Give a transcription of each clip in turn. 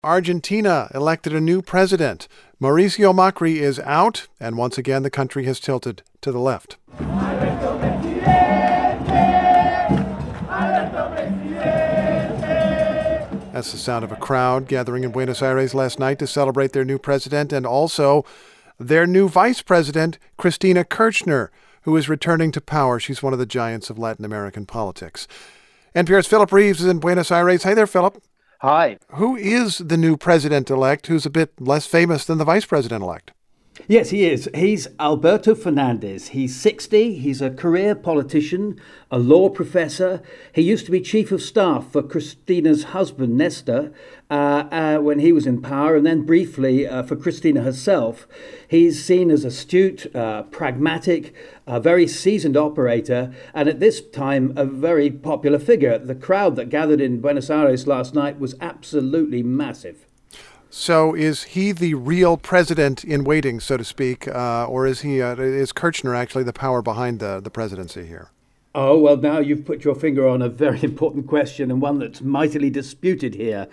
Argentina elected a new president. Mauricio Macri is out, and once again the country has tilted to the left. That's the sound of a crowd gathering in Buenos Aires last night to celebrate their new president and also their new vice president, Cristina Kirchner, who is returning to power. She's one of the giants of Latin American politics. NPR's Philip Reeves is in Buenos Aires. Hey there, Philip. Hi. Who is the new president-elect who's a bit less famous than the vice president-elect? Yes, he is. He's Alberto Fernandez. He's 60. He's a career politician, a law professor. He used to be chief of staff for Cristina's husband, Nestor, when he was in power, and then briefly for Cristina herself. He's seen as astute, pragmatic, a very seasoned operator, and at this time, a very popular figure. The crowd that gathered in Buenos Aires last night was absolutely massive. So is he the real president in waiting, so to speak, or is Kirchner actually the power behind the presidency here? Oh, well, now you've put your finger on a very important question and one that's mightily disputed here.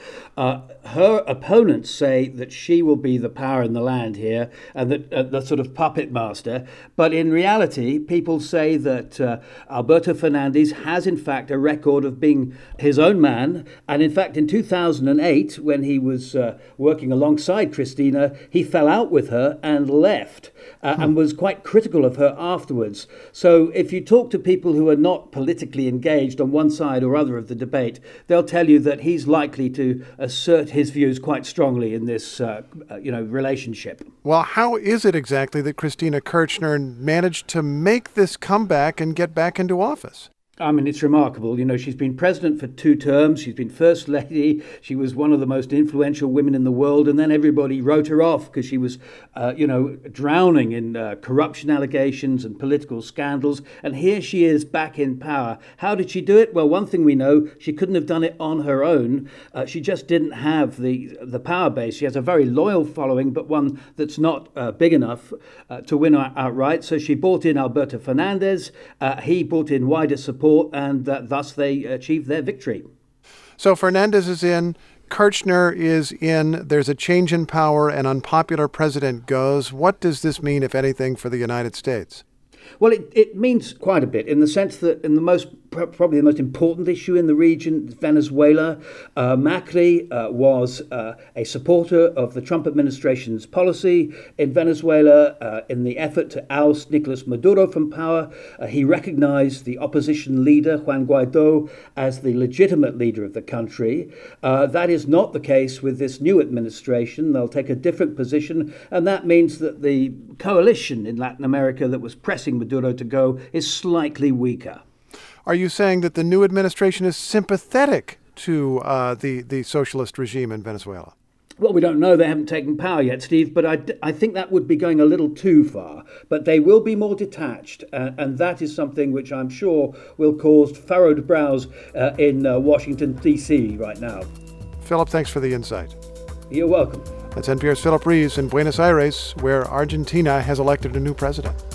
Her opponents say that she will be the power in the land here and that the sort of puppet master. But in reality, people say that Alberto Fernandez has, in fact, a record of being his own man. And in fact, in 2008, when he was working alongside Cristina, he fell out with her and left and was quite critical of her afterwards. So if you talk to people who are not politically engaged on one side or other of the debate, they'll tell you that he's likely to assert his views quite strongly in this, relationship. Well, how is it exactly that Cristina Kirchner managed to make this comeback and get back into office? I mean, it's remarkable. You know, she's been president for 2 terms. She's been first lady. She was one of the most influential women in the world. And then everybody wrote her off because she was, drowning in corruption allegations and political scandals. And here she is back in power. How did she do it? Well, one thing we know, she couldn't have done it on her own. She just didn't have the power base. She has a very loyal following, but one that's not big enough to win outright. So she brought in Alberto Fernandez. He brought in wider support. And thus they achieved their victory. So Fernandez is in, Kirchner is in, there's a change in power, an unpopular president goes. What does this mean, if anything, for the United States? Well, it means quite a bit in the sense that in probably the most important issue in the region, Venezuela, Macri was a supporter of the Trump administration's policy in Venezuela in the effort to oust Nicolas Maduro from power. He recognized the opposition leader, Juan Guaido, as the legitimate leader of the country. That is not the case with this new administration. They'll take a different position, and that means that the coalition in Latin America that was pressing Maduro to go is slightly weaker. Are you saying that the new administration is sympathetic to the socialist regime in Venezuela? Well, we don't know. They haven't taken power yet, Steve, but I think that would be going a little too far. But they will be more detached, and that is something which I'm sure will cause furrowed brows in Washington, D.C. right now. Philip, thanks for the insight. You're welcome. That's NPR's Philip Reeves in Buenos Aires, where Argentina has elected a new president.